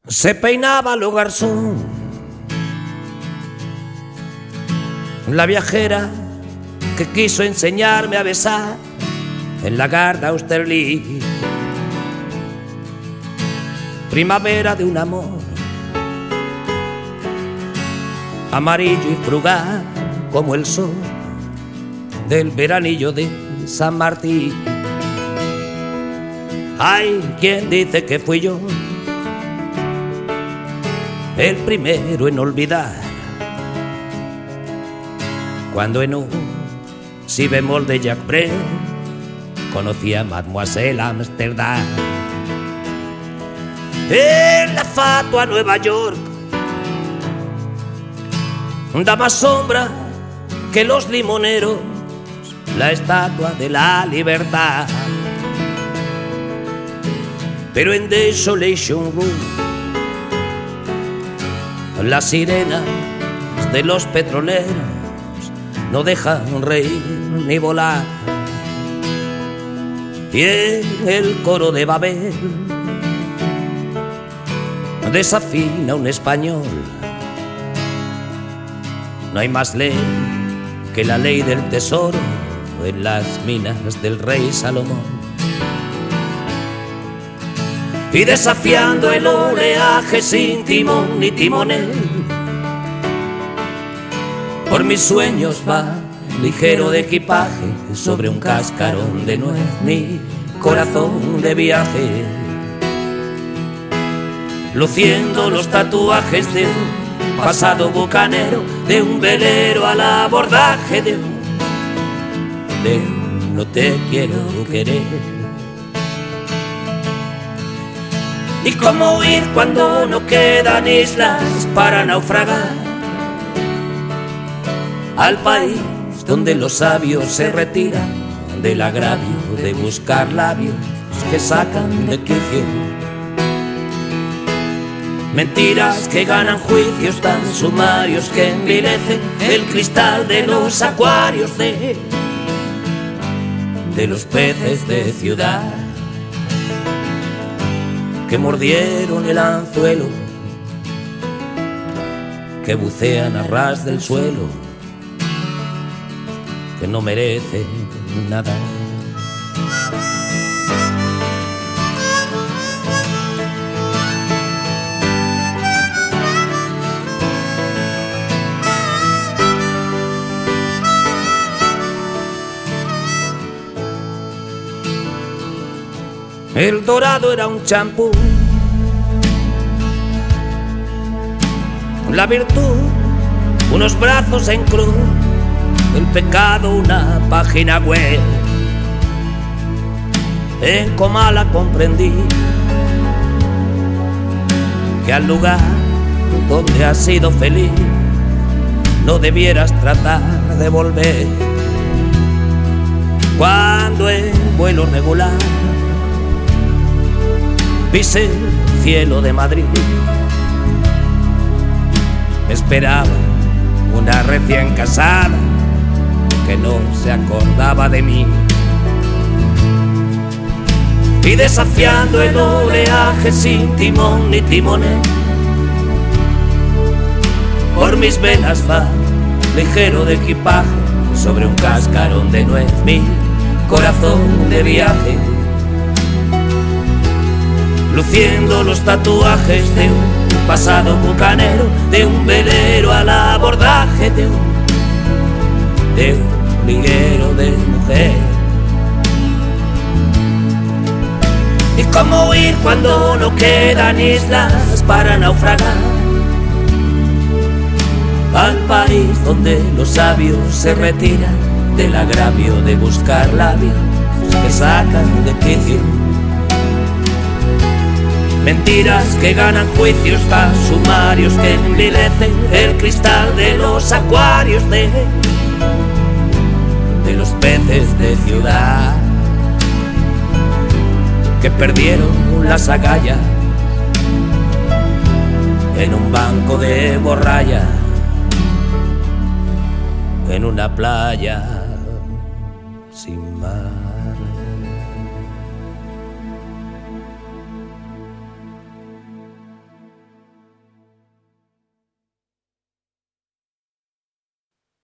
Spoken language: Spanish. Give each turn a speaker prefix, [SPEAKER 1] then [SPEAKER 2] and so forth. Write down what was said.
[SPEAKER 1] Se peinaba lo garzón, la viajera que quiso enseñarme a besar en la Garda Austerlitz. Primavera de un amor amarillo y frugal como el sol del veranillo de San Martín. Hay quien dice que fui yo el primero en olvidar, cuando en un si bemol de Jacques Brel conocí a Mademoiselle Amsterdam. En la fatua Nueva York da más sombra que los limoneros la estatua de la libertad. Pero en Desolation Room las sirenas de los petroleros no dejan reír ni volar. Y en el coro de Babel desafina un español. No hay más ley que la ley del tesoro en las minas del rey Salomón. Y desafiando el oleaje sin timón ni timonel, por mis sueños va ligero de equipaje sobre un cascarón de nuez mi corazón de viaje, luciendo los tatuajes de un pasado bucanero, de un velero al abordaje de un no te quiero querer. Y cómo huir cuando no quedan islas para naufragar, al país donde los sabios se retiran del agravio de buscar labios que sacan de quicio. Mentiras que ganan juicios tan sumarios que envilecen el cristal de los acuarios de los peces de ciudad que mordieron el anzuelo, que bucean a ras del suelo, que no merecen nada. El dorado era un champú, la virtud unos brazos en cruz, el pecado una página web. En Comala comprendí que al lugar donde has sido feliz no debieras tratar de volver. Cuando en vuelo regular pisé el cielo de Madrid, me esperaba una recién casada que no se acordaba de mí. Y desafiando el oleaje sin timón ni timonel, por mis venas va ligero de equipaje sobre un cascarón de nuez mi corazón de viaje, luciendo los tatuajes de un pasado bucanero, de un velero al abordaje de un liguero de mujer. Y cómo huir cuando no quedan islas para naufragar, al país donde los sabios se retiran del agravio de buscar labios que sacan de quicio. Mentiras que ganan juicios tan sumarios que envilecen el cristal de los acuarios de los peces de ciudad que perdieron las agallas en un banco de borralla en una playa.